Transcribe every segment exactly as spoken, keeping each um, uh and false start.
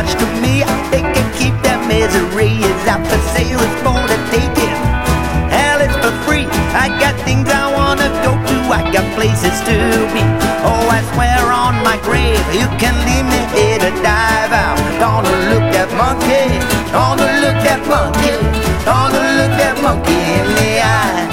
much to me. They can keep their misery. It's out for sale, it's for the taking. Hell, it's for free. I got things I wanna go to, I got places to be. Oh, I swear on my grave, you can leave me here to dive out. Gonna look that monkey, gonna look that monkey, gonna look that monkey in the eye.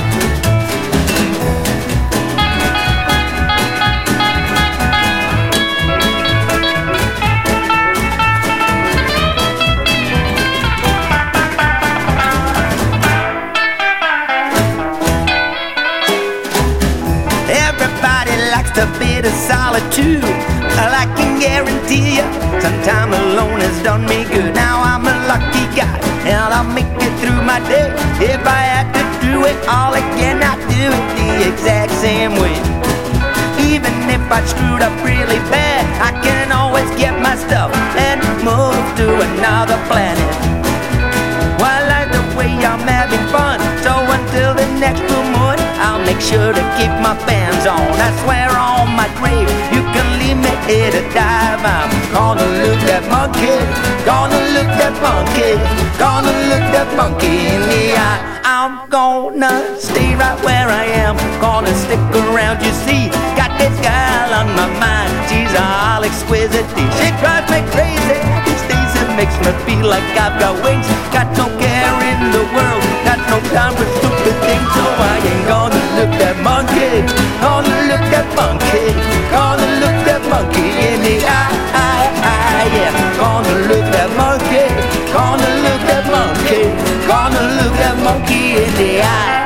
A bit of solitude, well, I can guarantee you, some time alone has done me good. Now I'm a lucky guy, and I'll make it through my day. If I had to do it all again, I'd do it the exact same way. Even if I screwed up really bad, I can always get my stuff and move to another planet. Well, I like the way I'm having fun, so until the next full moon, I'll make sure to keep my fans on. I swear on my grave, you can leave me here to dive. I'm gonna look that monkey, gonna look that monkey, gonna look that monkey in the eye. I'm gonna stay right where I am, gonna stick around, you see. Got this gal on my mind, she's all exquisite. She drives me crazy, these days it makes me feel like I've got wings. Got no care in the world, got no time for stupid things. So I ain't gonna look that monkey, gonna look that monkey, gonna look that monkey in the eye, eye, eye, yeah. Gonna look that monkey, gonna look that monkey, gonna look that monkey in the eye.